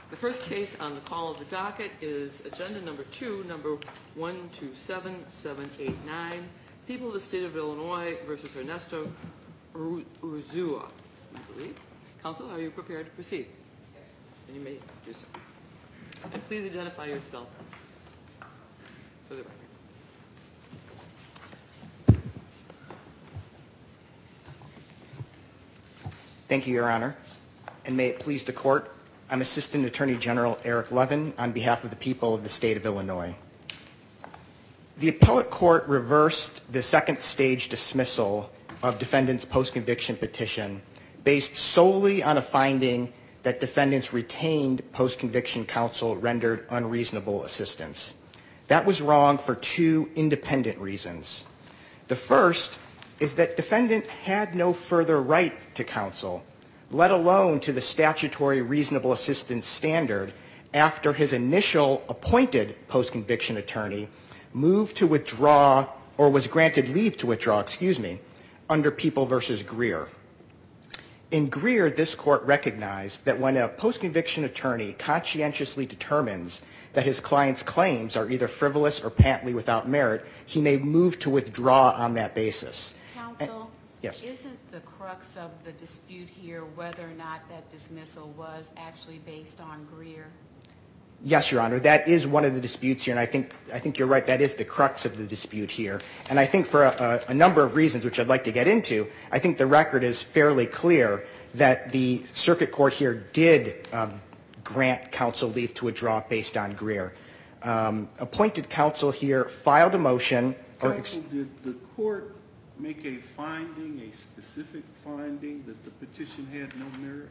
The first case on the call of the docket is agenda number 2, number 127789, People of the State of Illinois versus Ernesto Urzua, I believe. Counsel, are you prepared to proceed? Yes. And you may do so. And please identify yourself for the record. Thank you, Your Honor, and may it please the Court, I'm Assistant Attorney General Eric Levin on behalf of the people of the State of Illinois. The appellate court reversed the second stage dismissal of defendant's post-conviction petition based solely on a finding that defendants retained post-conviction counsel rendered unreasonable assistance. That was wrong for two independent reasons. The first is that defendant had no further right to counsel, let alone to the statutory reasonable assistance standard, after his initial appointed post-conviction attorney moved to withdraw, or was granted leave to withdraw, under People v. Greer. In Greer, this court recognized that when a post-conviction attorney conscientiously determines that his client's claims are either frivolous or patently without merit, he may move to withdraw on that basis. Counsel, yes. Isn't the crux of the dispute here whether or not that dismissal was actually based on Greer? Yes, Your Honor, that is one of the disputes here, and I think you're right, that is the crux of the dispute here. And I think for a number of reasons, which I'd like to get into, I think the record is fairly clear that the circuit court here did grant counsel leave to withdraw based on Greer. Appointed counsel here filed a motion. Counsel, did the court make a finding, a specific finding, that the petition had no merit?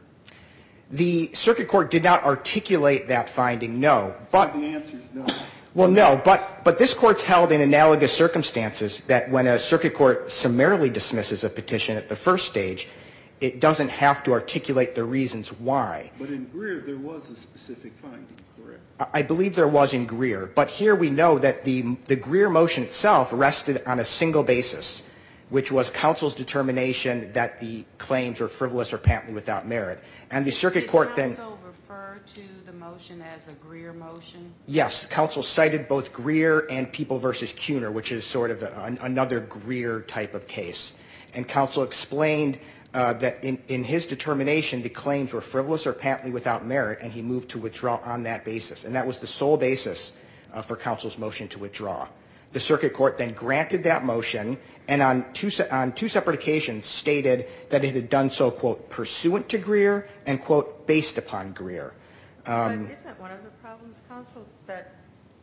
The circuit court did not articulate that finding, no. But so the answer is no. Well, no, but this court's held in analogous circumstances that when a circuit court summarily dismisses a petition at the first stage, it doesn't have to articulate the reasons why. But in Greer, there was a specific finding, correct? I believe there was in Greer. But here we know that the Greer motion itself rested on a single basis, which was counsel's determination that the claims were frivolous or patently without merit. And the circuit court then... Did counsel refer to the motion as a Greer motion? Yes. Counsel cited both Greer and People v. Kuhner, which is sort of another Greer type of case. And counsel explained that in his determination, the claims were frivolous or patently without merit, and he moved to withdraw on that basis. And that was the sole basis for counsel's motion to withdraw. The circuit court then granted that motion, and on two separate occasions stated that it had done so, quote, pursuant to Greer and, quote, based upon Greer. But isn't one of the problems, counsel, that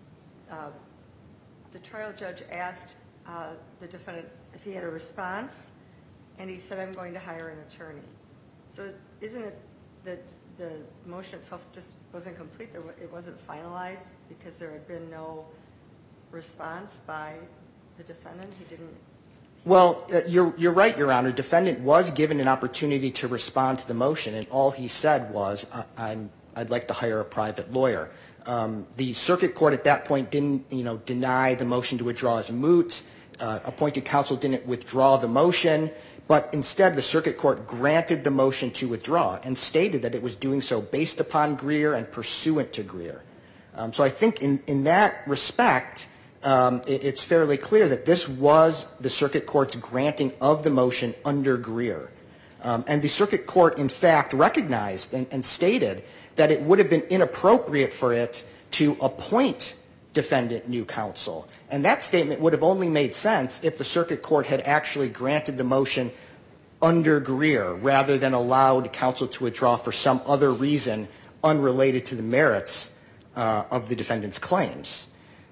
the trial judge asked the defendant if he had a response, and he said, I'm going to hire an attorney. So isn't it that the motion itself just wasn't complete? It wasn't finalized because there had been no response by the defendant? He didn't... Well, you're right, Your Honor. Defendant was given an opportunity to respond to the motion, and all he said was, I'd like to hire a private lawyer. The circuit court at that point didn't, deny the motion to withdraw as moot. Appointed counsel didn't withdraw the motion, but instead the circuit court granted the motion to withdraw and stated that it was doing so based upon Greer and pursuant to Greer. So I think in that respect, it's fairly clear that this was the circuit court's granting of the motion under Greer. And the circuit court, in fact, recognized and stated that it would have been inappropriate for it to appoint defendant new counsel. And that statement would have only made sense if the circuit court had actually granted the motion under Greer rather than allowed counsel to withdraw for some other reason unrelated to the merits of the defendant's claims.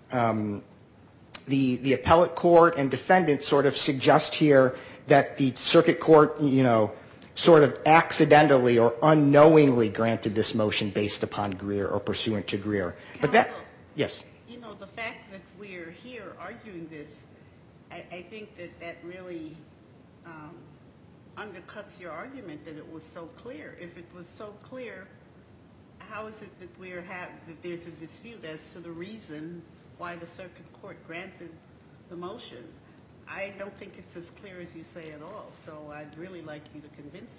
The appellate court and defendant sort of suggest here that the circuit court, sort of accidentally or unknowingly granted this motion based upon Greer or pursuant to Greer. But that, yes. The fact that we're here arguing this, I think that really undercuts your argument that it was so clear. If it was so clear, how is it that that there's a dispute as to the reason why the circuit court granted the motion? I don't think it's as clear as you say at all, so I'd really like you to convince me.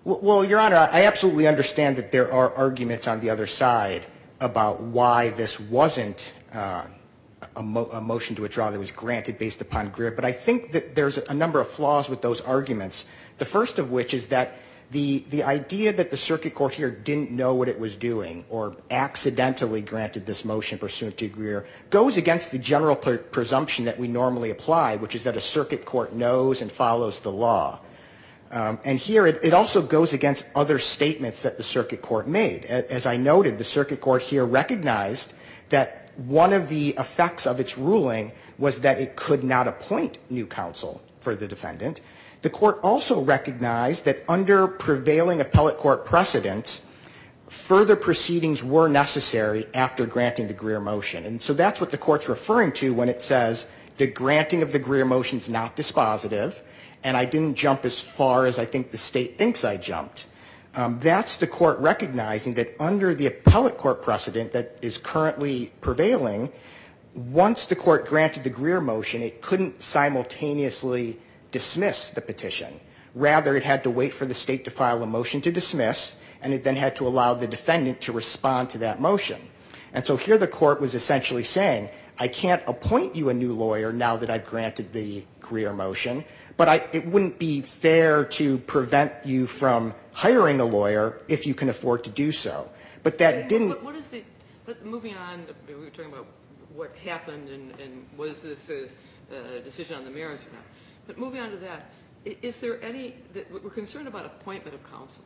Well, Your Honor, I absolutely understand that there are arguments on the other side about why this wasn't a motion to withdraw that was granted based upon Greer, but I think that there's a number of flaws with those arguments. The first of which is that the idea that the circuit court here didn't know what it was doing or accidentally granted this motion pursuant to Greer goes against the general presumption that we normally apply, which is that a circuit court knows and follows the law. And here it also goes against other statements that the circuit court made. As I noted, the circuit court here recognized that one of the effects of its ruling was that it could not appoint new counsel for the defendant. The court also recognized that under prevailing appellate court precedent, further proceedings were necessary after granting the Greer motion. And so that's what the court's referring to when it says the granting of the Greer motion is not dispositive, and I didn't jump as far as I think the state thinks I jumped. That's the court recognizing that under the appellate court precedent that is currently prevailing, once the court granted the Greer motion, it couldn't simultaneously dismiss the petition. Rather, it had to wait for the state to file a motion to dismiss, and it then had to allow the defendant to respond to that motion. And so here the court was essentially saying, I can't appoint you a new lawyer now that I've granted the Greer motion, but it wouldn't be fair to prevent you from hiring a lawyer if you can afford to do so. But that didn't... What is the... Moving on, we were talking about what happened and was this a decision on the merits or not. But moving on to that, is there any... We're concerned about appointment of counsel.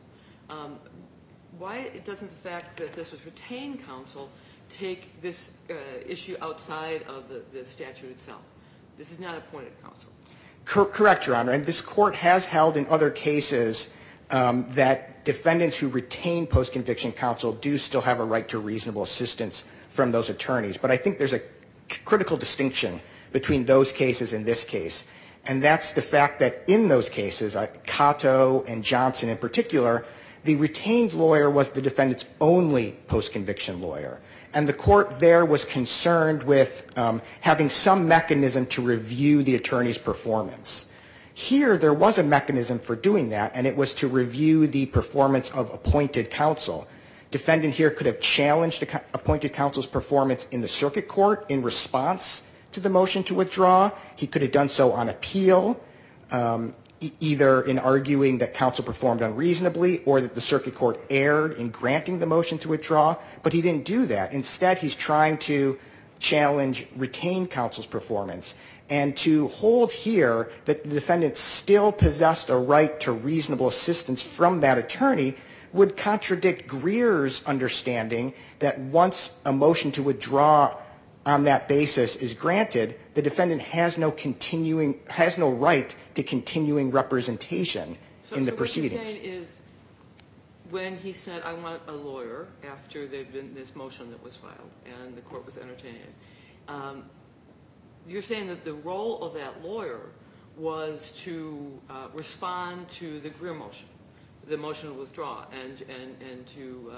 Why doesn't the fact that this was retained counsel take this issue outside of the statute itself? This is not appointed counsel. Correct, Your Honor. And this court has held in other cases that defendants who retain post-conviction counsel do still have a right to reasonable assistance from those attorneys. But I think there's a critical distinction between those cases and this case. And that's the fact that in those cases, Cato and Johnson in particular, the retained lawyer was the defendant's only post-conviction lawyer. And the court there was concerned with having some mechanism to review the attorney's performance. Here, there was a mechanism for doing that, and it was to review the performance of appointed counsel. Defendant here could have challenged the appointed counsel's performance in the circuit court in response to the motion to withdraw. He could have done so on appeal, either in arguing that counsel performed unreasonably or that the circuit court erred in granting the motion to withdraw. But he didn't do that. Instead, he's trying to challenge retained counsel's performance. And to hold here that the defendant still possessed a right to reasonable assistance from that attorney would contradict Greer's understanding that once a motion to withdraw on that basis is granted, the defendant has no right to continuing representation in the proceedings. So what you're saying is when he said, I want a lawyer, after there'd been this motion that was filed and the court was entertaining it, you're saying that the role of that lawyer was to respond to the Greer motion, the motion to withdraw, and to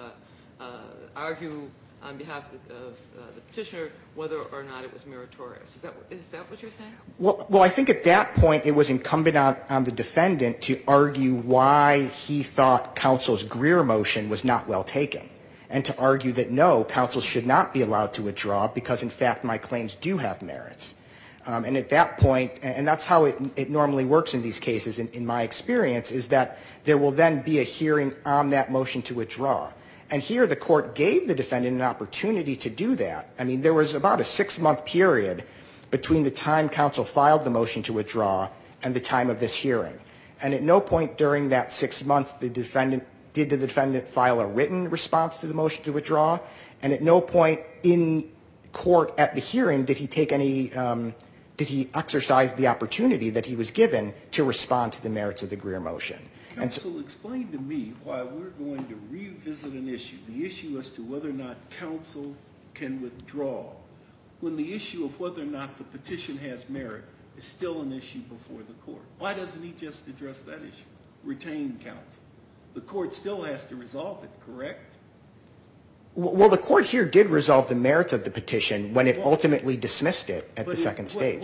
argue on behalf of the petitioner whether or not it was meritorious. Is that what you're saying? Well, I think at that point it was incumbent on the defendant to argue why he thought counsel's Greer motion was not well taken, and to argue that no, counsel should not be allowed to withdraw because, in fact, my claims do have merits. And at that point, and that's how it normally works in these cases, in my experience, is that there will then be a hearing on that motion to withdraw. And here the court gave the defendant an opportunity to do that. I mean, there was about a 6-month period between the time counsel filed the motion to withdraw and the time of this hearing. And at no point during that 6 months did the defendant file a written response to the motion to withdraw. And at no point in court at the hearing did he take any did he exercise the opportunity that he was given to respond to the merits of the Greer motion. Counsel, explain to me why we're going to revisit an issue, the issue as to whether or not counsel can withdraw, when the issue of whether or not the petition has merit is still an issue before the court. Why doesn't he just address that issue, retain counsel? The court still has to resolve it, correct? Well, the court here did resolve the merits of the petition when it ultimately dismissed it at the second stage.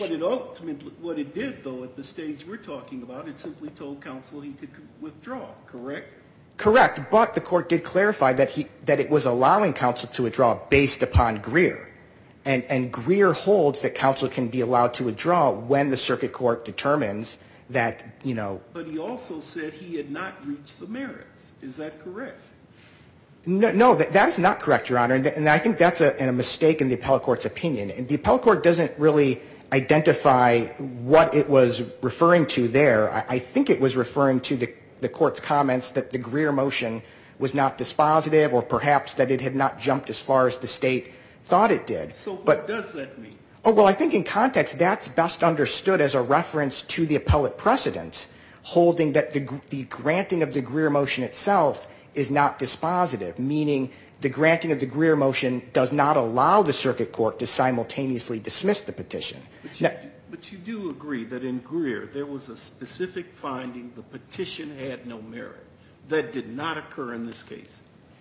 What it did, though, at the stage we're talking about, it simply told counsel he could withdraw, correct? Correct, but the court did clarify that it was allowing counsel to withdraw based upon Greer. And Greer holds that counsel can be allowed to withdraw when the circuit court determines that, you know. But he also said he had not reached the merits. Is that correct? No, that is not correct, Your Honor. And I think that's a mistake in the appellate court's opinion. And the appellate court doesn't really identify what it was referring to there. I think it was referring to the court's comments that the Greer motion was not dispositive, or perhaps that it had not jumped as far as the state thought it did. So what does that mean? Oh, well, I think in context that's best understood as a reference to the appellate precedent, holding that the granting of the Greer motion itself is not dispositive, meaning the granting of the Greer motion does not allow the circuit court to simultaneously dismiss the petition. But you do agree that in Greer there was a specific finding the petition had no merit. That did not occur in this case.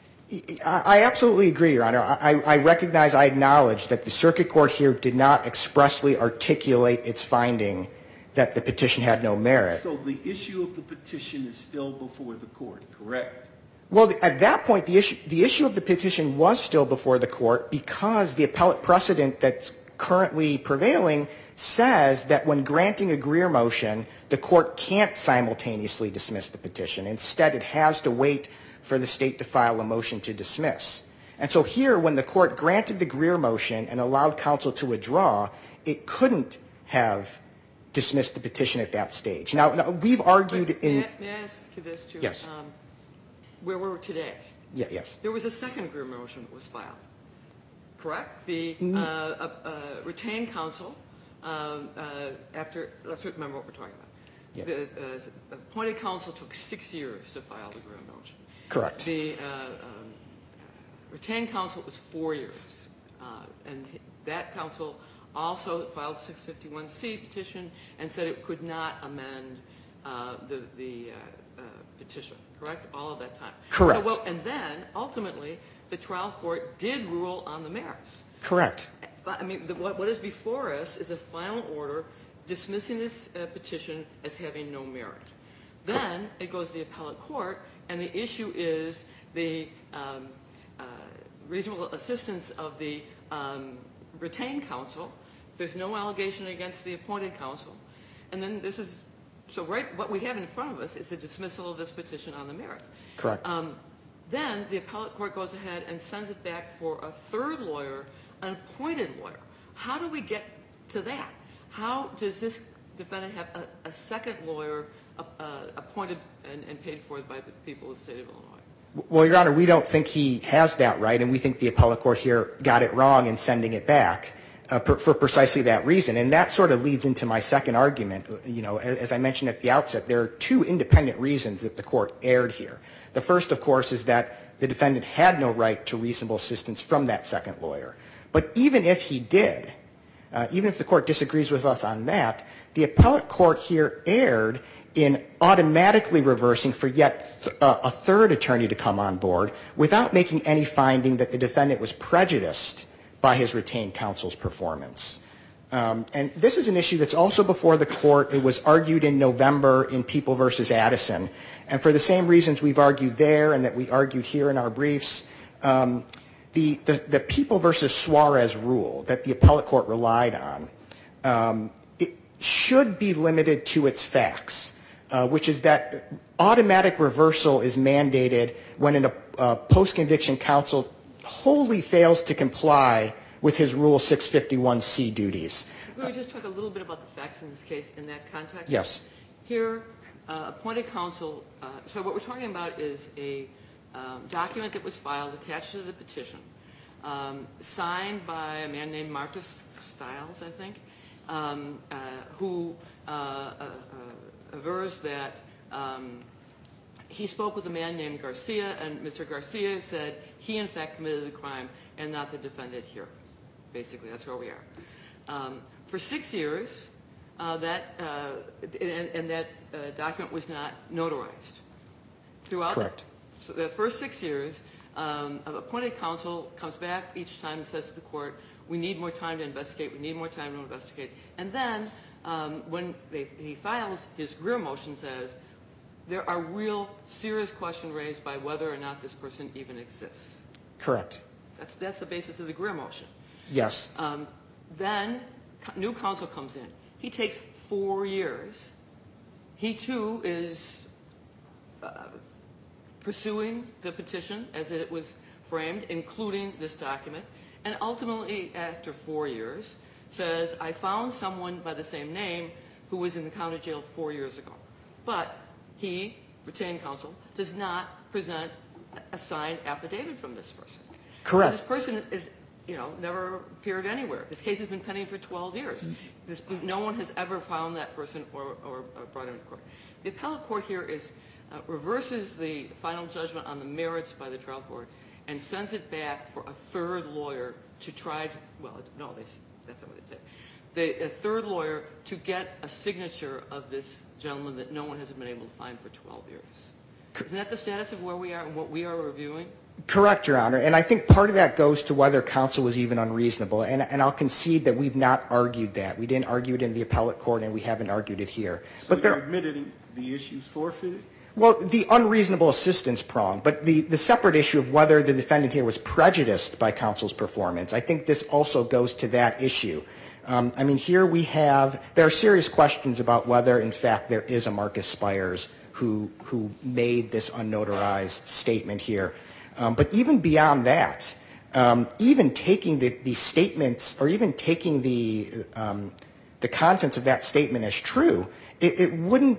I absolutely agree, Your Honor. I recognize, I acknowledge that the circuit court here did not expressly articulate its finding that the petition had no merit. So the issue of the petition is still before the court, correct? Well, at that point, the issue of the petition was still before the court because the appellate precedent that's currently prevailing says that when granting a Greer motion, the court can't simultaneously dismiss the petition. Instead, it has to wait for the state to file a motion to dismiss. And so here, when the court granted the Greer motion and allowed counsel to withdraw, it couldn't have dismissed the petition at that stage. Now we've argued in... May I ask you this, too? Yes. Where we're today. Yes. There was a second Greer motion that was filed, correct? The retained counsel, after, let's remember what we're talking about. Yes. The appointed counsel took 6 years to file the Greer motion. Correct. The retained counsel was 4 years. And that counsel also filed a 651C petition and said it could not amend the petition, correct? All of that time. Correct. So, and then, ultimately, the trial court did rule on the merits. Correct. I mean, what is before us is a final order dismissing this petition as having no merit. Then it goes to the appellate court, and the issue is the reasonable assistance of the retained counsel. There's no allegation against the appointed counsel. And then this is, so what we have in front of us is the dismissal of this petition on the merits. Correct. Then the appellate court goes ahead and sends it back for a third lawyer, an appointed lawyer. How do we get to that? How does this defendant have a second lawyer appointed and paid for by the people of the state of Illinois? Well, Your Honor, we don't think he has that right, and we think the appellate court here got it wrong in sending it back for precisely that reason. And that sort of leads into my second argument. You know, as I mentioned at the outset, there are two independent reasons that the court erred here. The first, of course, is that the defendant had no right to reasonable assistance from that second lawyer. But even if he did, even if the court disagrees with us on that, the appellate court here erred in automatically reversing for yet a third attorney to come on board without making any finding that the defendant was prejudiced by his retained counsel's performance. And this is an issue that's also before the court. It was argued in November in People v. Addison. And for the same reasons we've argued there and that we argued here in our briefs, the People v. Suarez rule that the appellate court relied on, it should be limited to its facts, which is that automatic reversal is mandated when a post-conviction counsel wholly fails to comply with his Rule 651C duties. Could we just talk a little bit about the facts in this case in that context? Yes. Here, appointed counsel, so what we're talking about is a document that was filed attached to the petition, signed by a man named Marcus Stiles, I think, who avers that he spoke with a man named Garcia, and Mr. Garcia said he, in fact, committed the crime and not the defendant here. Basically, that's where we are. For 6 years, that document was not notarized. Throughout Correct. The first 6 years, appointed counsel comes back each time and says to the court, we need more time to investigate, we need more time to investigate. And then when he files his Greer motion, says, there are real serious questions raised by whether or not this person even exists. Correct. That's the basis of the Greer motion. Yes. Then new counsel comes in. He takes 4 years. He, too, is pursuing the petition as it was framed, including this document, and ultimately, after 4 years, says, I found someone by the same name who was in the county jail 4 years ago. But he, retained counsel, does not present a signed affidavit from this person. Correct. So this person is, never appeared anywhere. This case has been pending for 12 years. No one has ever found that person or brought him to court. The appellate court here reverses the final judgment on the merits by the trial court and sends it back for a third lawyer to try to, that's not what they say. A third lawyer to get a signature of this gentleman that no one has been able to find for 12 years. Isn't that the status of where we are and what we are reviewing? Correct, Your Honor. And I think part of that goes to whether counsel was even unreasonable. And I'll concede that we've not argued that. We didn't argue it in the appellate court, and we haven't argued it here. So you're admitting the issue's forfeited? Well, the unreasonable assistance prong, but the separate issue of whether the defendant here was prejudiced by counsel's performance, I think this also goes to that issue. Here there are serious questions about whether, in fact, there is a Marcus Spires who made this unnotarized statement here. But even beyond that, even taking the statements or even taking the contents of that statement as true, it wouldn't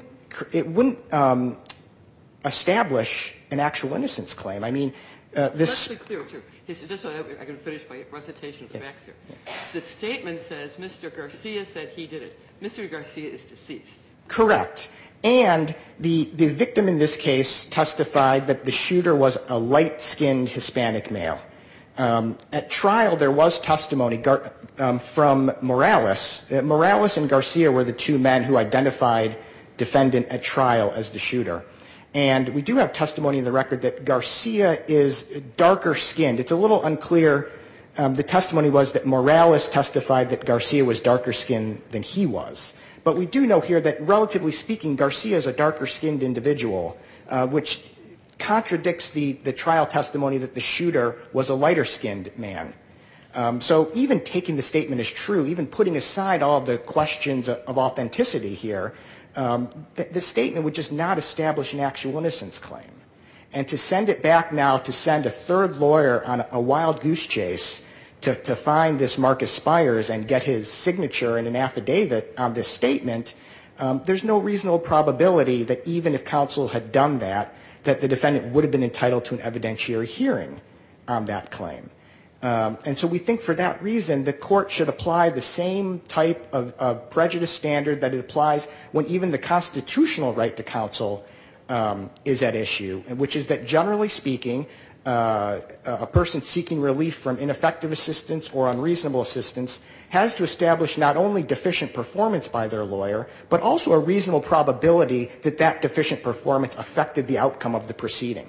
establish an actual innocence claim. Let's be clear, too. Just so I can finish my recitation of the facts here. The statement says Mr. Garcia said he did it. Mr. Garcia is deceased. Correct. And the victim in this case testified that the shooter was a light-skinned Hispanic male. At trial, there was testimony from Morales. Morales and Garcia were the two men who identified defendant at trial as the shooter. And we do have testimony in the record that Garcia is darker skinned. It's a little unclear. The testimony was that Morales testified that Garcia was darker skinned than he was. But we do know here that, relatively speaking, Garcia is a darker skinned individual, which contradicts the trial testimony that the shooter was a lighter skinned man. So even taking the statement as true, even putting aside all of the questions of authenticity here, the statement would just not establish an actual innocence claim. And to send it back now, to send a third lawyer on a wild goose chase to find this Marcus Spires and get his signature in an affidavit on this statement, there's no reasonable probability that even if counsel had done that, that the defendant would have been entitled to an evidentiary hearing on that claim. And so we think for that reason, the court should apply the same type of prejudice standard that it applies when even the constitutional right to counsel is at issue, which is that, generally speaking, a person seeking relief from ineffective assistance or unreasonable assistance has to establish not only deficient performance by their lawyer, but also a reasonable probability that that deficient performance affected the outcome of the proceeding.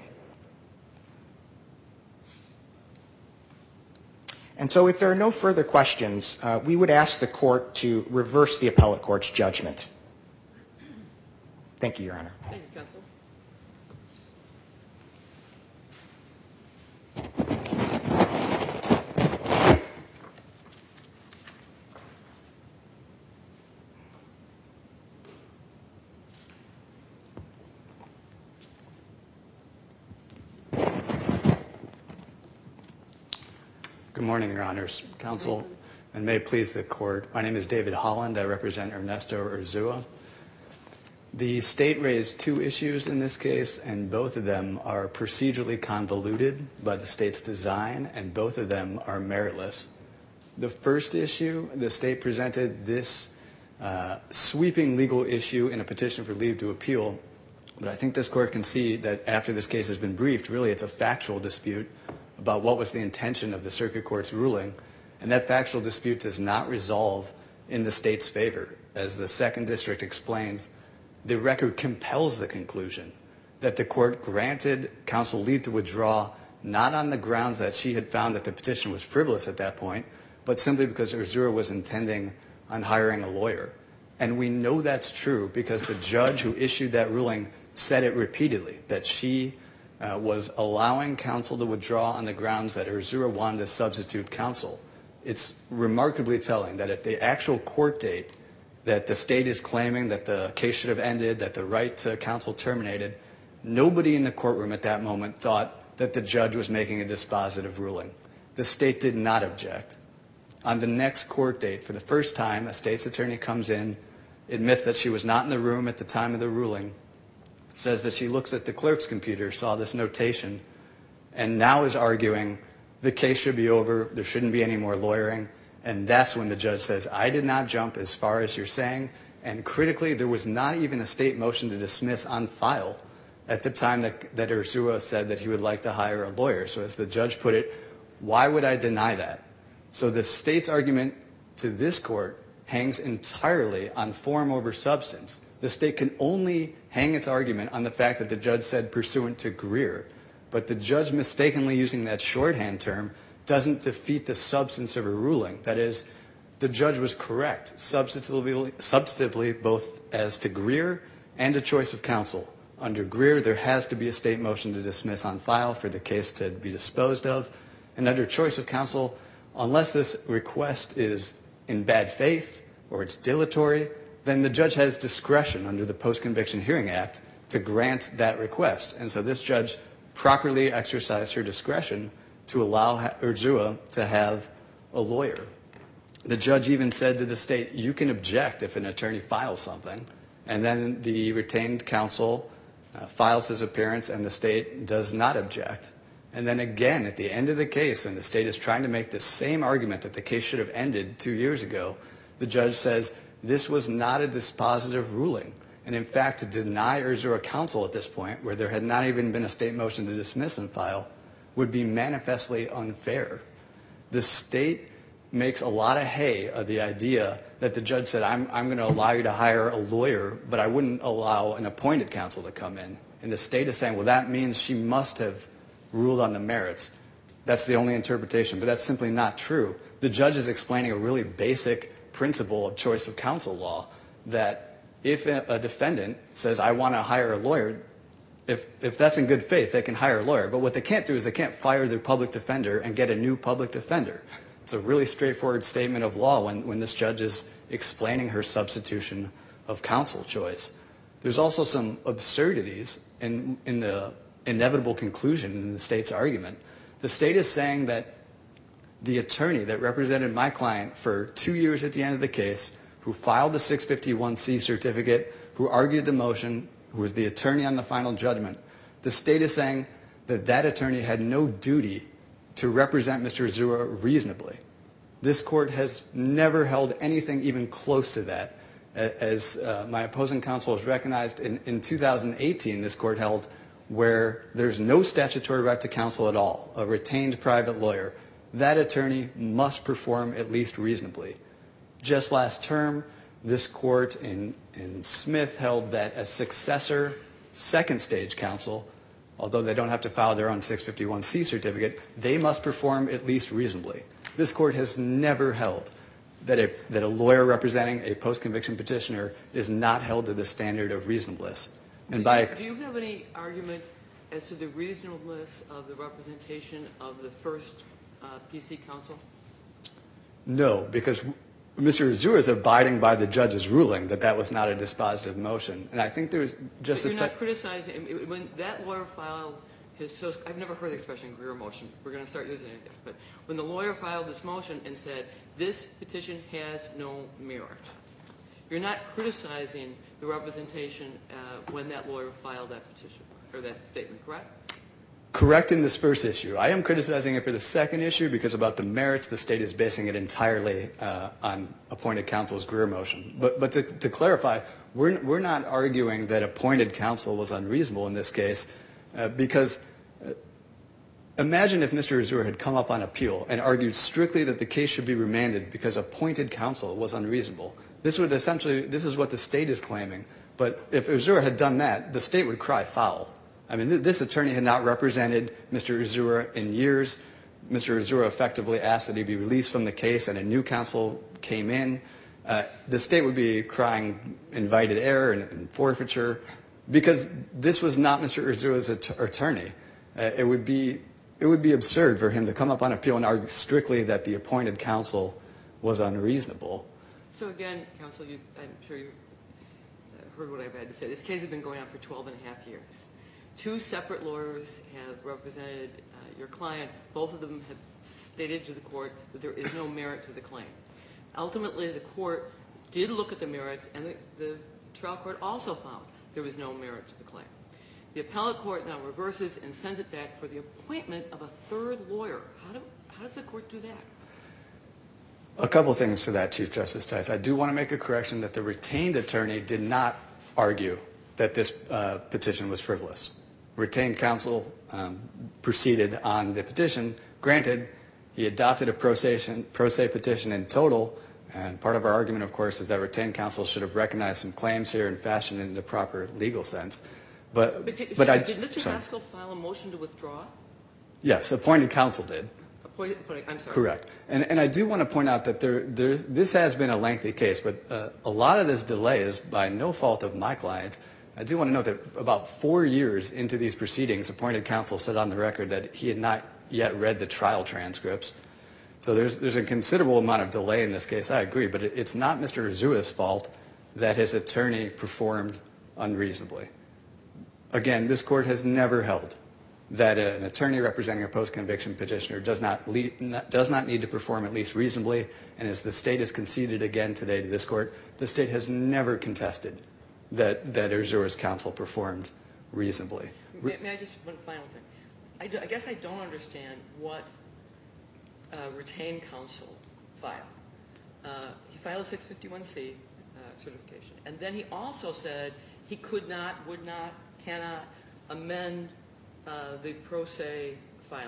And so if there are no further questions, we would ask the court to reverse the appellate court's judgment. Thank you, Your Honor. Thank you, counsel. Good morning, Your Honors. Counsel, and may it please the court. My name is David Holland. I represent Ernesto Urzua. The state raised two issues in this case, and both of them are procedurally convoluted by the state's design, and both of them are meritless. The first issue, the state presented this sweeping legal issue in a petition for leave to appeal, but I think this court can see that after this case has been briefed, really it's a factual dispute about what was the intention of the circuit court's ruling, and that factual dispute does not resolve in the state's favor. As the second district explains, the record compels the conclusion that the court granted counsel leave to withdraw not on the grounds that she had found that the petition was frivolous at that point, but simply because Urzua was intending on hiring a lawyer. And we know that's true because the judge who issued that ruling said it repeatedly, that she was allowing counsel to withdraw on the grounds that Urzua wanted to substitute counsel. It's remarkably telling that at the actual court date that the state is claiming that the case should have ended, that the right to counsel terminated, nobody in the courtroom at that moment thought that the judge was making a dispositive ruling. The state did not object. On the next court date, for the first time, a state's attorney comes in, admits that she was not in the room at the time of the ruling, says that she looks at the clerk's computer, saw this notation, and now is arguing the case should be over, there shouldn't be any more lawyering. And that's when the judge says, I did not jump as far as you're saying. And critically, there was not even a state motion to dismiss on file at the time that Urzua said that he would like to hire a lawyer. So as the judge put it, why would I deny that? So the state's argument to this court hangs entirely on form over substance. The state can only hang its argument on the fact that the judge said pursuant to Greer. But the judge mistakenly using that shorthand term doesn't defeat the substance of a ruling. That is, the judge was correct substantively both as to Greer and a choice of counsel. Under Greer, there has to be a state motion to dismiss on file for the case to be disposed of. And under choice of counsel, unless this request is in bad faith or it's dilatory, then the judge has discretion under the Post-Conviction Hearing Act to grant that request. And so this judge properly exercised her discretion to allow Urzua to have a lawyer. The judge even said to the state, you can object if an attorney files something. And then the retained counsel files his appearance and the state does not object. And then again, at the end of the case, and the state is trying to make the same argument that the case should have ended 2 years ago, the judge says this was not a dispositive ruling. And in fact, to deny Urzua counsel at this point, where there had not even been a state motion to dismiss and file, would be manifestly unfair. The state makes a lot of hay of the idea that the judge said, I'm going to allow you to hire a lawyer, but I wouldn't allow an appointed counsel to come in. And the state is saying, well, that means she must have ruled on the merits. That's the only interpretation, but that's simply not true. The judge is explaining a really basic principle of choice of counsel law, that if a defendant says, I want to hire a lawyer, if that's in good faith, they can hire a lawyer. But what they can't do is they can't fire their public defender and get a new public defender. It's a really straightforward statement of law when this judge is explaining her substitution of counsel choice. There's also some absurdities in the inevitable conclusion in the state's argument. The state is saying that the attorney that represented my client for 2 years at the end of the case, who filed the 651C certificate, who argued the motion, who was the attorney on the final judgment, the state is saying that that attorney had no duty to represent Mr. Urzua reasonably. This court has never held anything even close to that. As my opposing counsel has recognized, in 2018, this court held where there's no statutory right to counsel at all, a retained private lawyer, that attorney must perform at least reasonably. Just last term, this court in Smith held that a successor second stage counsel, although they don't have to file their own 651C certificate, they must perform at least reasonably. This court has never held that a lawyer representing a post-conviction petitioner is not held to the standard of reasonableness. And do you have any argument as to the reasonableness of the representation of the first PC counsel? No, because Mr. Urzua is abiding by the judge's ruling that that was not a dispositive motion. And I think there's just You're not criticizing him. When that lawyer filed his, I've never heard the expression Greer motion. We're going to start using it. But when the lawyer filed this motion and said, this petition has no merit, you're not criticizing the representation when that lawyer filed that petition or that statement, correct? Correct in this first issue. I am criticizing it for the second issue because about the merits, the state is basing it entirely on appointed counsel's Greer motion. But to clarify, we're not arguing that appointed counsel was unreasonable in this case because imagine if Mr. Urzua had come up on appeal and argued strictly that the case should be remanded because appointed counsel was unreasonable. This is what the state is claiming. But if Urzua had done that, the state would cry foul. I mean, this attorney had not represented Mr. Urzua in years. Mr. Urzua effectively asked that he be released from the case, and a new counsel came in. The state would be crying invited error and forfeiture. Because this was not Mr. Urzua's attorney. It would be absurd for him to come up on appeal and argue strictly that the appointed counsel was unreasonable. So again, counsel, I'm sure you heard what I've had to say. This case has been going on for 12 and a half years. 2 separate lawyers have represented your client. Both of them have stated to the court that there is no merit to the claim. Ultimately, the court did look at the merits, and the trial court also found there was no merit to the claim. The appellate court now reverses and sends it back for the appointment of a third lawyer. How does the court do that? A couple things to that, Chief Justice Tice. I do want to make a correction that the retained attorney did not argue that this petition was frivolous. Retained counsel proceeded on the petition. Granted, he adopted a pro se petition in total, and part of our argument, of course, is that retained counsel should have recognized some claims here and fashioned it in the proper legal sense. But did Mr. Haskell file a motion to withdraw? Yes, appointed counsel did. I'm sorry. Correct. And I do want to point out that this has been a lengthy case, but a lot of this delay is by no fault of my client. I do want to note that about 4 years into these proceedings, appointed counsel said on the record that he had not yet read the trial transcripts. So there's a considerable amount of delay in this case, I agree, but it's not Mr. Urzua's fault that his attorney performed unreasonably. Again, this court has never held that an attorney representing a post-conviction petitioner does not need to perform at least reasonably, and as the state has conceded again today to this court, the state has never contested that Urzua's counsel performed reasonably. May I just, one final thing. I guess I don't understand what retained counsel filed. He filed a 651C certification, and then he also said he could not, would not, cannot amend the pro se filing.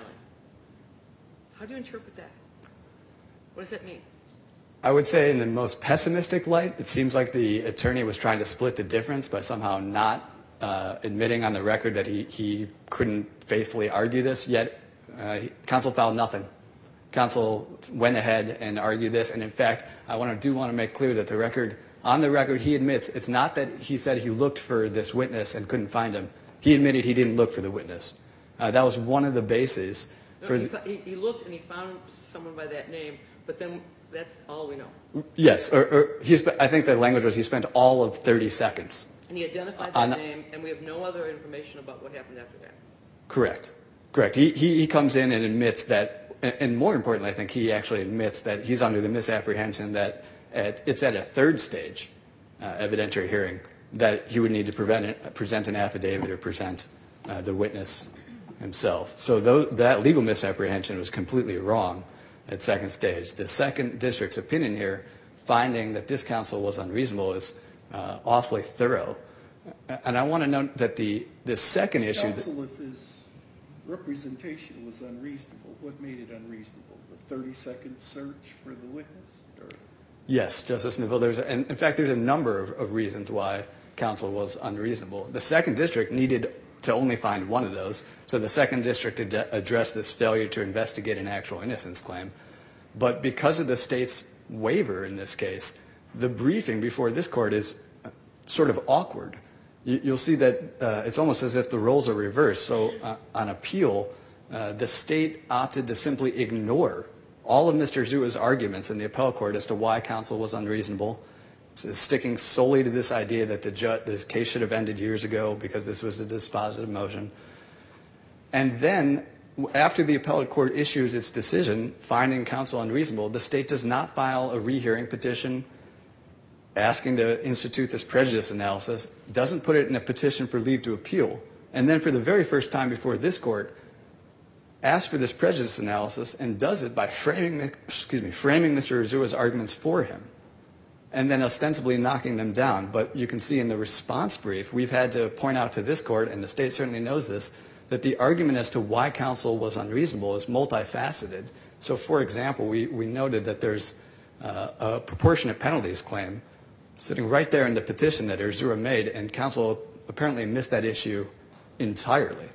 How do you interpret that? What does that mean? I would say in the most pessimistic light, it seems like the attorney was trying to split the difference by somehow not admitting on the record that he couldn't faithfully argue this, yet counsel filed nothing. Counsel went ahead and argued this, and in fact, I do want to make clear that on the record, he admits it's not that he said he looked for this witness and couldn't find him. He admitted he didn't look for the witness. That was one of the bases. He looked and he found someone by that name, but then that's all we know. Yes, I think the language was he spent all of 30 seconds. And he identified that name, and we have no other information about what happened after that. Correct. He comes in and admits that, and more importantly, I think he actually admits that he's under the misapprehension that it's at a third stage evidentiary hearing that he would need to present an affidavit or present the witness himself. So that legal misapprehension was completely wrong at second stage. The second district's opinion here, finding that this counsel was unreasonable, is awfully thorough. And I want to note that the second issue... Counsel, if his representation was unreasonable, what made it unreasonable? The 30-second search for the witness? Yes, Justice Neville. In fact, there's a number of reasons why counsel was unreasonable. The second district needed to only find one of those. So the second district addressed this failure to investigate an actual innocence claim. But because of the state's waiver in this case, the briefing before this court is sort of awkward. You'll see that it's almost as if the roles are reversed. So on appeal, the state opted to simply ignore all of Mr. Urzua's arguments in the appellate court as to why counsel was unreasonable, sticking solely to this idea that this case should have ended years ago because this was a dispositive motion. And then, after the appellate court issues its decision finding counsel unreasonable, the state does not file a rehearing petition asking to institute this prejudice analysis, doesn't put it in a petition for leave to appeal, and then for the very first time before this court, asks for this prejudice analysis and does it by framing Mr. Urzua's arguments for him, and then ostensibly knocking them down. But you can see in the response brief, we've had to point out to this court, and the state certainly knows this, that the argument as to why counsel was unreasonable is multifaceted. So, for example, we noted that there's a proportionate penalties claim sitting right there in the petition that Urzua made, and counsel apparently missed that issue entirely.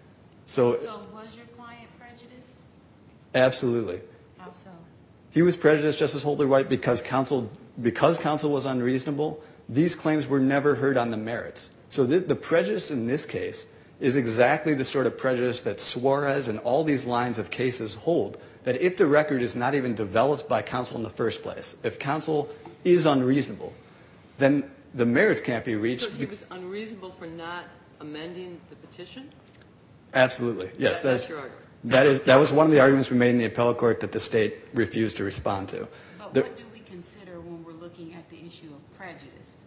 So was your client prejudiced? Absolutely. How so? He was prejudiced, Justice Holder-White, because counsel was unreasonable. These claims were never heard on the merits. So the prejudice in this case is exactly the sort of prejudice that Suarez and all these lines of cases hold, that if the record is not even developed by counsel in the first place, if counsel is unreasonable, then the merits can't be reached. So he was unreasonable for not amending the petition? Absolutely, yes. That's your argument. That was one of the arguments we made in the appellate court that the state refused to respond to. But what do we consider when we're looking at the issue of prejudice?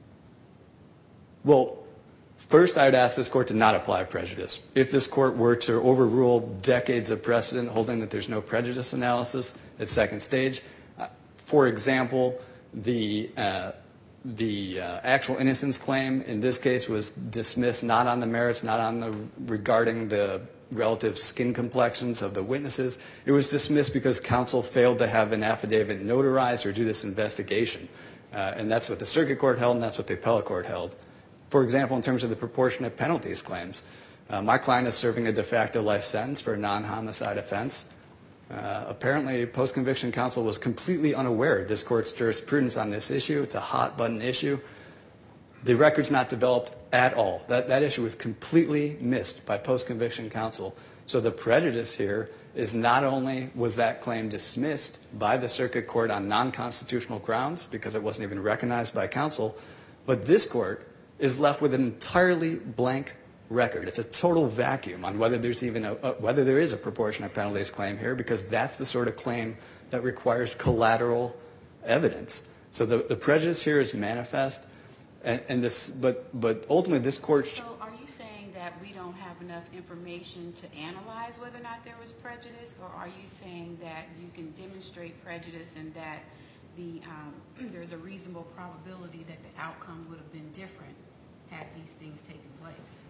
Well, first I would ask this court to not apply prejudice. If this court were to overrule decades of precedent holding that there's no prejudice analysis at second stage, for example, the actual innocence claim in this case was dismissed not on the merits, not on regarding the relative skin complexions of the witnesses. It was dismissed because counsel failed to have an affidavit notarized or do this investigation. And that's what the circuit court held, and that's what the appellate court held. For example, in terms of the proportionate penalties claims, my client is serving a de facto life sentence for a non-homicide offense. Apparently, post-conviction counsel was completely unaware of this court's jurisprudence on this issue. It's a hot-button issue. The record's not developed at all. That issue was completely missed by post-conviction counsel. So the prejudice here is not only was that claim dismissed by the circuit court on non-constitutional grounds because it wasn't even recognized by counsel, but this court is left with an entirely blank record. It's a total vacuum on whether there's even whether there is a proportionate penalties claim here, because that's the sort of claim that requires collateral evidence. So the prejudice here is manifest, and this, but ultimately this court. So are you saying that we don't have enough information to analyze whether or not there was prejudice, or are you saying that you can demonstrate prejudice and that there's a reasonable probability that the outcome would have been different had these things taken place?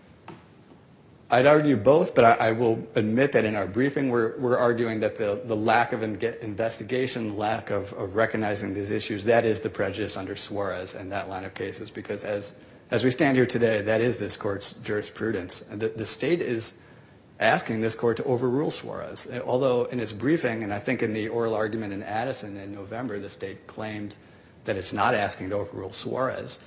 I'd argue both, but I will admit that in our briefing we're arguing that the lack of investigation, lack of recognizing these issues, that is the prejudice under Suarez and that line of cases, because as we stand here today, that is this court's jurisprudence. And the state is asking this court to overrule Suarez, although in its briefing, and I think in the oral argument in Addison in November, the state claimed that it's not asking to overrule Suarez.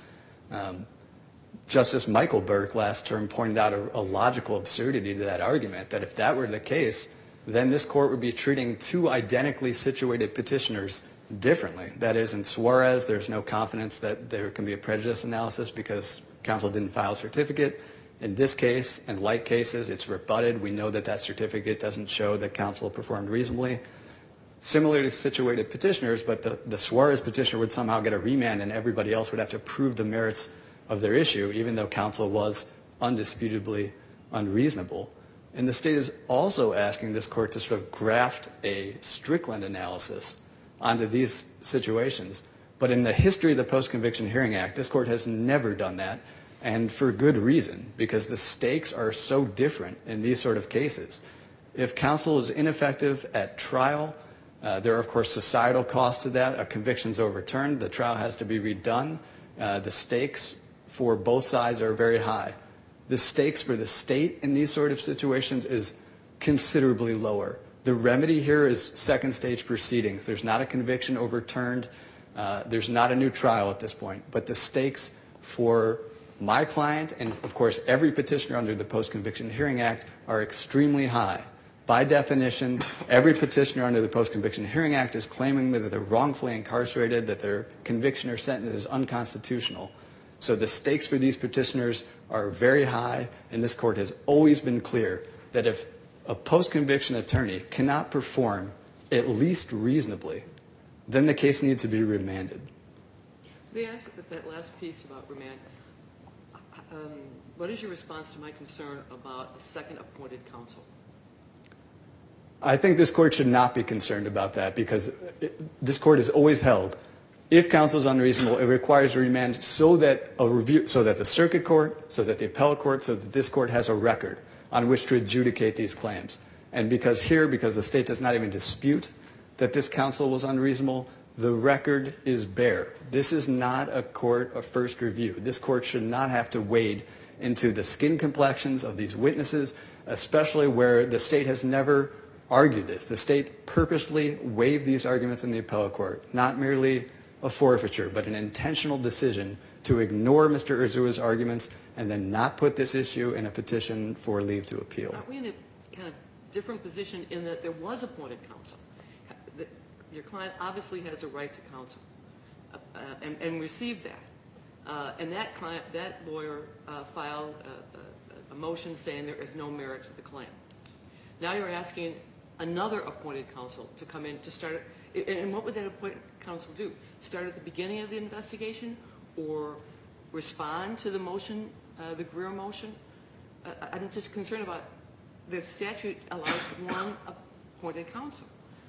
Justice Michael Burke last term pointed out a logical absurdity to that argument, that if that were the case, then this court would be treating two identically situated petitioners differently. That is, in Suarez, there's no confidence that there can be a prejudice analysis because counsel didn't file a certificate. In this case, and like cases, it's rebutted. We know that that certificate doesn't show that counsel performed reasonably. Similarly situated petitioners, but the Suarez petitioner would somehow get a remand and everybody else would have to prove the merits of their issue, even though counsel was undisputably unreasonable. And the state is also asking this court to sort of graft a Strickland analysis onto these situations. But in the history of the Post-Conviction Hearing Act, this court has never done that, and for good reason, because the stakes are so different in these sort of cases. If counsel is ineffective at trial, there are, of course, societal costs to that. A conviction's overturned. The trial has to be redone. The stakes for both sides are very high. The stakes for the state in these sort of situations is considerably lower. The remedy here is second stage proceedings. There's not a conviction overturned. There's not a new trial at this point. But the stakes for my client and, of course, every petitioner under the Post-Conviction Hearing Act are extremely high. By definition, every petitioner under the Post-Conviction Hearing Act is claiming that they're wrongfully incarcerated, that their conviction or sentence is unconstitutional. So the stakes for these petitioners are very high, and this court has always been clear that if a post-conviction attorney cannot perform at least reasonably, then the case needs to be remanded. May I ask that last piece about remand? What is your response to my concern about a second appointed counsel? I think this court should not be concerned about that because this court has always held if counsel is unreasonable, it requires a remand so that the circuit court, so that the appellate court, so that this court has a record on which to adjudicate these claims. And because the state does not even dispute that this counsel was unreasonable, the record is bare. This is not a court of first review. This court should not have to wade into the skin complexions of these witnesses, especially where the state has never argued this. The state purposely waived these arguments in the appellate court, not merely a forfeiture, but an intentional decision to ignore Mr. Urzua's arguments and then not put this issue in a petition for leave to appeal. Aren't we in a kind of different position in that there was appointed counsel? Your client obviously has a right to counsel and received that. And that lawyer filed a motion saying there is no merit to the claim. Now you're asking another appointed counsel to come in to start it. And what would that appointed counsel do? Start at the beginning of the investigation or respond to the motion, the Greer motion? I'm just concerned about the statute allows one appointed counsel.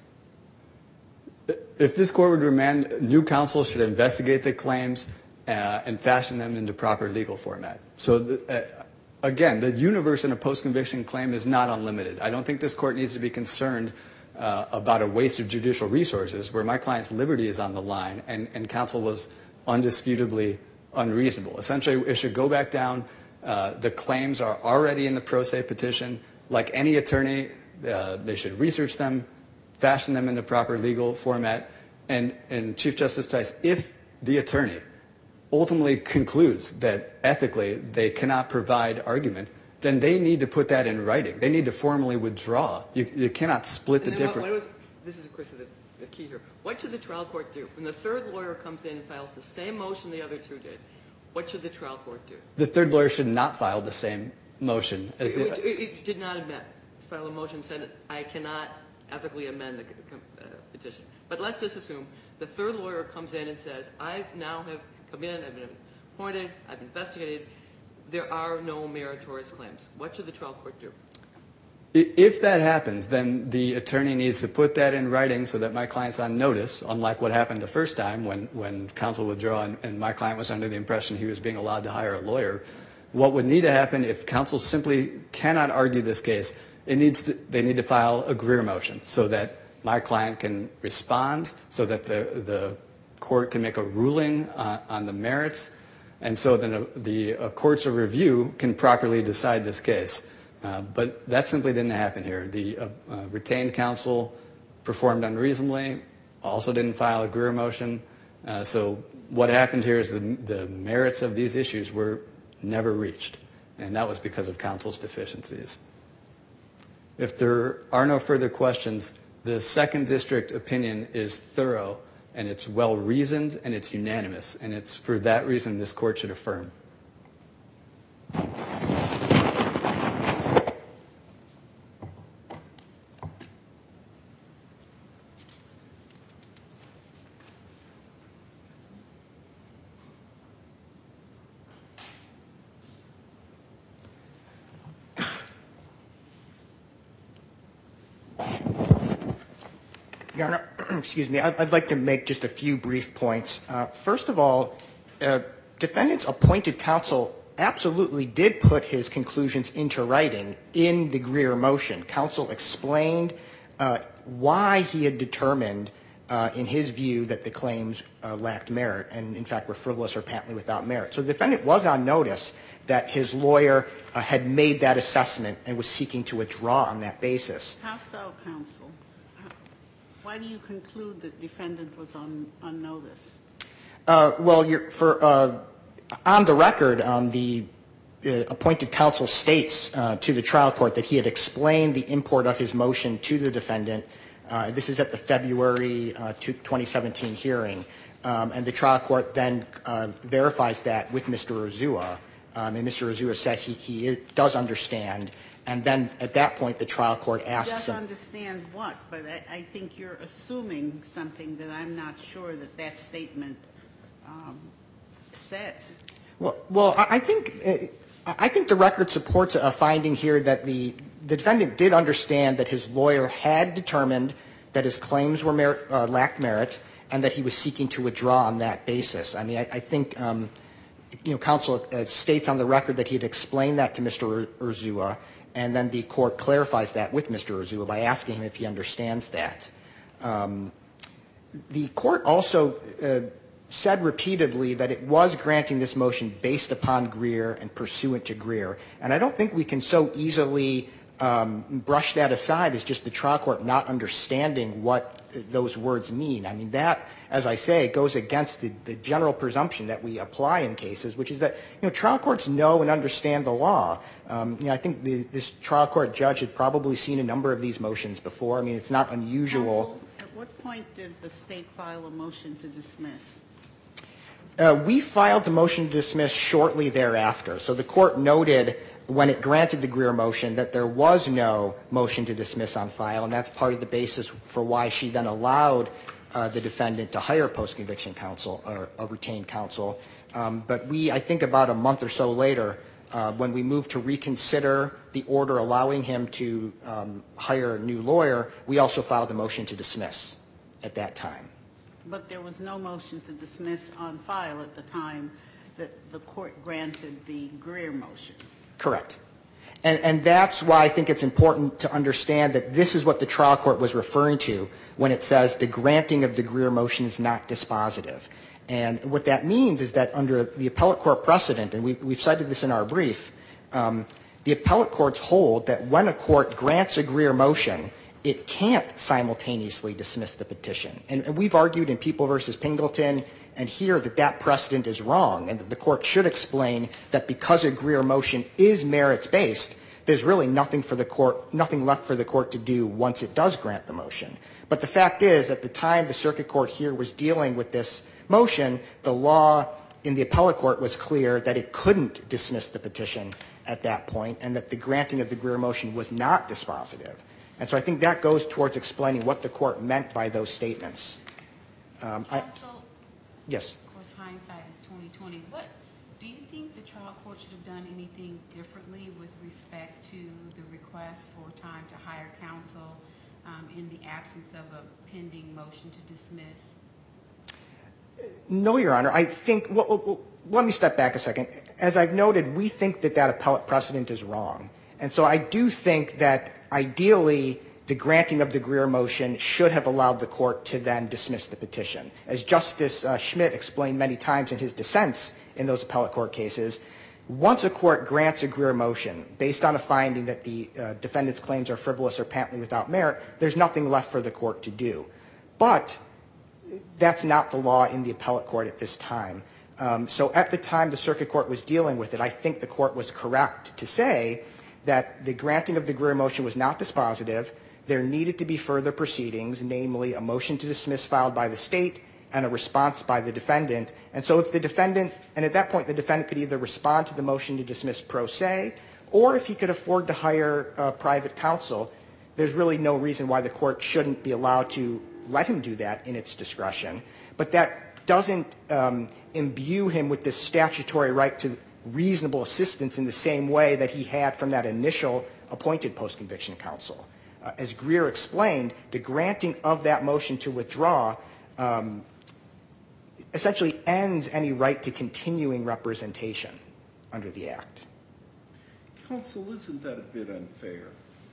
If this court would remand, new counsel should investigate the claims and fashion them into proper legal format. So again, the universe in a post-conviction claim is not unlimited. I don't think this court needs to be concerned about a waste of judicial resources where my client's liberty is on the line and counsel was undisputably unreasonable. Essentially, it should go back down. The claims are already in the pro se petition. Like any attorney, they should research them, fashion them into proper legal format. And Chief Justice Tice, if the attorney ultimately concludes that ethically they cannot provide argument, then they need to put that in writing. They need to formally withdraw. You cannot split the difference. This is, of course, the key here. What should the trial court do? When the third lawyer comes in and files the same motion the other two did, what should the trial court do? The third lawyer should not file the same motion. It did not amend. File a motion said, I cannot ethically amend the petition. But let's just assume the third lawyer comes in and says, I now have come in, I've been appointed, I've investigated, there are no meritorious claims. What should the trial court do? If that happens, then the attorney needs to put that in writing so that my client's on notice, unlike what happened the first time when counsel withdrew and my client was under the impression he was being allowed to hire a lawyer. What would need to happen if counsel simply cannot argue this case, they need to file a Greer motion so that my client can respond, so that the court can make a ruling on the merits, and so then the courts of review can properly decide this case. But that simply didn't happen here. The retained counsel performed unreasonably, also didn't file a Greer motion. So what happened here is the merits of these issues were never reached, and that was because of counsel's deficiencies. If there are no further questions, the second district opinion is thorough, and it's well-reasoned, and it's unanimous, and it's for that reason this court should affirm. Your Honor, excuse me, I'd like to make just a few brief points. First of all, defendant's appointed counsel absolutely did put his conclusions into writing in the Greer motion. Counsel explained why he had determined, in his view, that the claims lacked merit and, in fact, were frivolous or patently without merit. So the defendant was on notice that his lawyer had made that assessment and was seeking to withdraw on that basis. How so, counsel? Why do you conclude that defendant was on notice? Well, on the record, the appointed counsel states to the trial court that he had explained the import of his motion to the defendant. This is at the February 2017 hearing. And the trial court then verifies that with Mr. Urzua. And Mr. Urzua says he does understand. And then at that point, the trial court asks him. He does understand what? But I think you're assuming something that I'm not sure that statement says. Well, I think the record supports a finding here that the defendant did understand that his lawyer had determined that his claims were lacked merit and that he was seeking to withdraw on that basis. I mean, I think, counsel states on the record that he had explained that to Mr. Urzua, and then the court clarifies that with Mr. Urzua by asking him if he understands that. The court also said repeatedly that it was granting this motion based upon Greer and pursuant to Greer. And I don't think we can so easily brush that aside as just the trial court not understanding what those words mean. I mean, that, as I say, goes against the general presumption that we apply in cases, which is that, trial courts know and understand the law. I think this trial court judge had probably seen a number of these motions before. I mean, it's not unusual. Counsel, at what point did the state file a motion to dismiss? We filed the motion to dismiss shortly thereafter. So the court noted when it granted the Greer motion that there was no motion to dismiss on file, and that's part of the basis for why she then allowed the defendant to hire post-conviction counsel or a retained counsel. But I think about a month or so later, when we moved to reconsider the order allowing him to hire a new lawyer, we also filed a motion to dismiss at that time. But there was no motion to dismiss on file at the time that the court granted the Greer motion. Correct. And that's why I think it's important to understand that this is what the trial court was referring to when it says the granting of the Greer motion is not dispositive. And what that means is that under the appellate court precedent, and we've cited this in our brief, the appellate courts hold that when a court grants a Greer motion, it can't simultaneously dismiss the petition. And we've argued in People v. Pingleton and here that precedent is wrong, and that the court should explain that because a Greer motion is merits-based, there's really nothing left for the court to do once it does grant the motion. But the fact is, at the time the circuit court here was dealing with this motion, the law in the appellate court was clear that it couldn't dismiss the petition at that point, and that the granting of the Greer motion was not dispositive. And so I think that goes towards explaining what the court meant by those statements. Counsel, Yes. of course, hindsight is 20/20. What do you think the trial court should have done anything differently with respect to the request for time to hire counsel in the absence of a pending motion to dismiss? No, Your Honor. I think, well, let me step back a second. As I've noted, we think that appellate precedent is wrong. And so I do think that ideally the granting of the Greer motion should have allowed the court to then dismiss the petition. As Justice Schmidt explained many times in his dissents in those appellate court cases, once a court grants a Greer motion based on a finding that the defendant's claims are frivolous or patently without merit, there's nothing left for the court to do. But that's not the law in the appellate court at this time. So at the time the circuit court was dealing with it, I think the court was correct to say that the granting of the Greer motion was not dispositive. There needed to be further proceedings, namely a motion to dismiss filed by the state and a response by the defendant. And so if the defendant, and at that point the defendant could either respond to the motion to dismiss pro se, or if he could afford to hire private counsel, there's really no reason why the court shouldn't be allowed to let him do that in its discretion. But that doesn't imbue him with this statutory right to reasonable assistance in the same way that he had from that initial appointed post-conviction counsel. As Greer explained, the granting of that motion to withdraw essentially ends any right to continuing representation under the Act. Counsel, isn't that a bit unfair?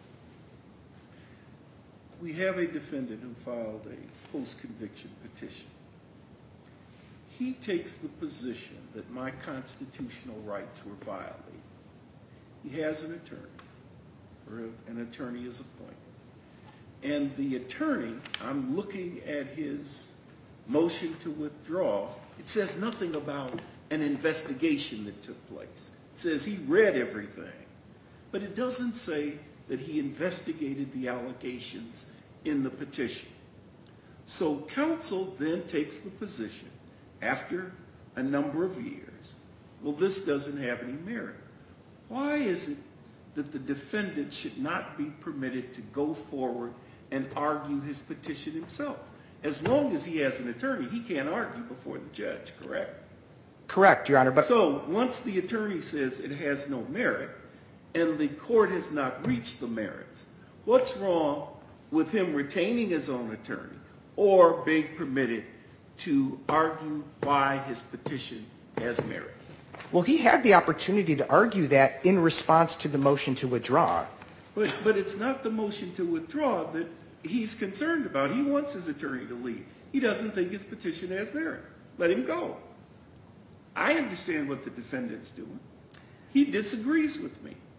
We have a defendant who filed a post-conviction petition. He takes the position that my constitutional rights were violated. He has an attorney, or an attorney is appointed. And the attorney, I'm looking at his motion to withdraw, it says nothing about an investigation that took place. It says he read everything. But it doesn't say that he investigated the allegations in the petition. So counsel then takes the position, after a number of years, well, this doesn't have any merit. Why is it that the defendant should not be permitted to go forward and argue his petition himself? As long as he has an attorney, he can't argue before the judge, correct? Correct, Your Honor. But so once the attorney says it has no merit, and the court has not reached the merits, what's wrong with him retaining his own attorney or being permitted to argue why his petition has merit? Well, he had the opportunity to argue that in response to the motion to withdraw. But it's not the motion to withdraw that he's concerned about. He wants his attorney to leave. He doesn't think his petition has merit. Let him go. I understand what the defendant's doing. He disagrees with me.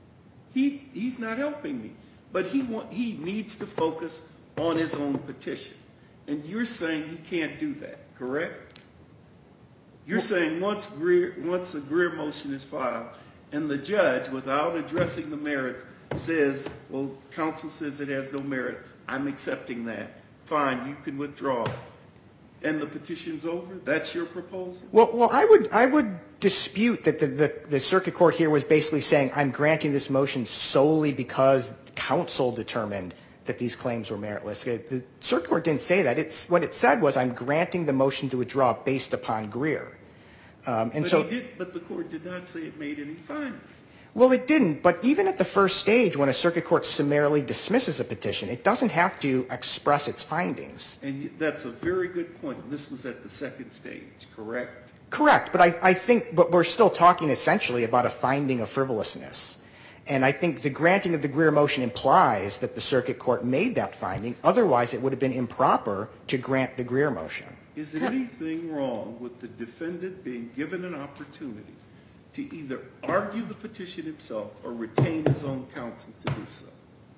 He's not helping me. But he needs to focus on his own petition. And you're saying he can't do that, correct? You're saying once a Greer motion is filed and the judge, without addressing the merits, says, well, counsel says it has no merit, I'm accepting that. Fine, you can withdraw. And the petition's over? That's your proposal? Well, I would dispute that the circuit court here was basically saying I'm granting this motion solely because counsel determined that these claims were meritless. The circuit court didn't say that. What it said was I'm granting the motion to withdraw based upon Greer. But the court did not say it made any findings. Well, it didn't. But even at the first stage, when a circuit court summarily dismisses a petition, it doesn't have to express its findings. And that's a very good point. This was at the second stage, correct? Correct. But I think we're still talking essentially about a finding of frivolousness. And I think the granting of the Greer motion implies that the circuit court made that finding. Otherwise, it would have been improper to grant the Greer motion. Is there anything wrong with the defendant being given an opportunity to either argue the petition himself or retain his own counsel to do so?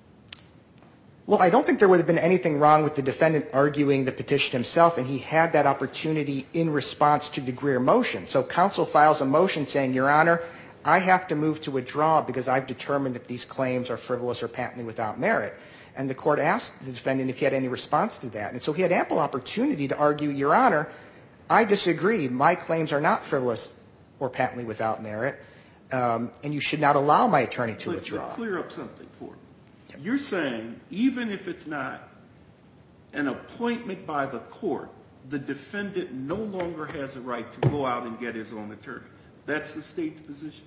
Well, I don't think there would have been anything wrong with the defendant arguing the petition himself, and he had that opportunity in response to the Greer motion. So counsel files a motion saying, Your Honor, I have to move to withdraw because I've determined that these claims are frivolous or patently without merit. And the court asked the defendant if he had any response to that. And so he had ample opportunity to argue, Your Honor, I disagree. My claims are not frivolous or patently without merit, and you should not allow my attorney to withdraw. But clear up something for me. You're saying even if it's not an appointment by the court, the defendant no longer has a right to go out and get his own attorney. That's the state's position?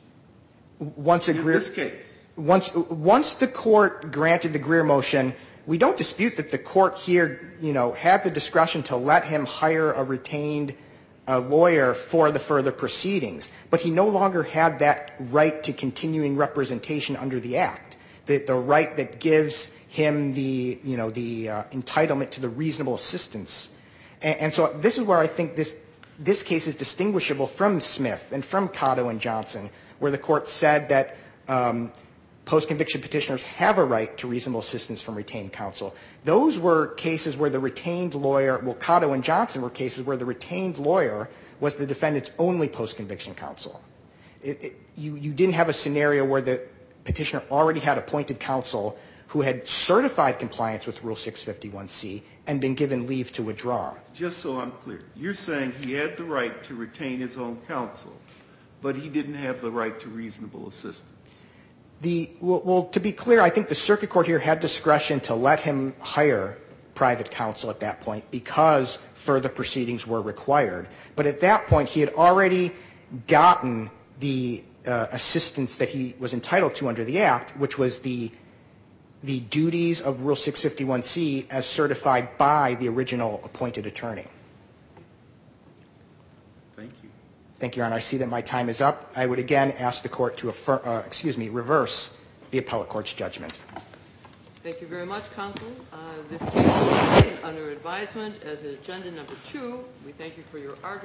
In this case? Once the court granted the Greer motion, we don't dispute that the court here, had the discretion to let him hire a retained lawyer for the further proceedings. But he no longer had that right to continuing representation under the Act, the right that gives him the entitlement to the reasonable assistance. And so this is where I think this case is distinguishable from Smith and from Cotto and Johnson, where the court said that post-conviction petitioners have a right to reasonable assistance from retained counsel. Those were cases where the retained lawyer, Cotto and Johnson were cases where the retained lawyer was the defendant's only post-conviction counsel. You didn't have a scenario where the petitioner already had appointed counsel who had certified compliance with Rule 651C and been given leave to withdraw. Just so I'm clear, you're saying he had the right to retain his own counsel, but he didn't have the right to reasonable assistance? To be clear, I think the circuit court here had discretion to let him hire private counsel at that point because further proceedings were required. But at that point, he had already gotten the assistance that he was entitled to under the Act, which was the duties of Rule 651C as certified by the original appointed attorney. Thank you. Thank you, Your Honor. I see that my time is up. I would again ask the court to reverse the appellate court's judgment. Thank you very much, counsel. This case will be taken under advisement as agenda number 2. We thank you for your argument.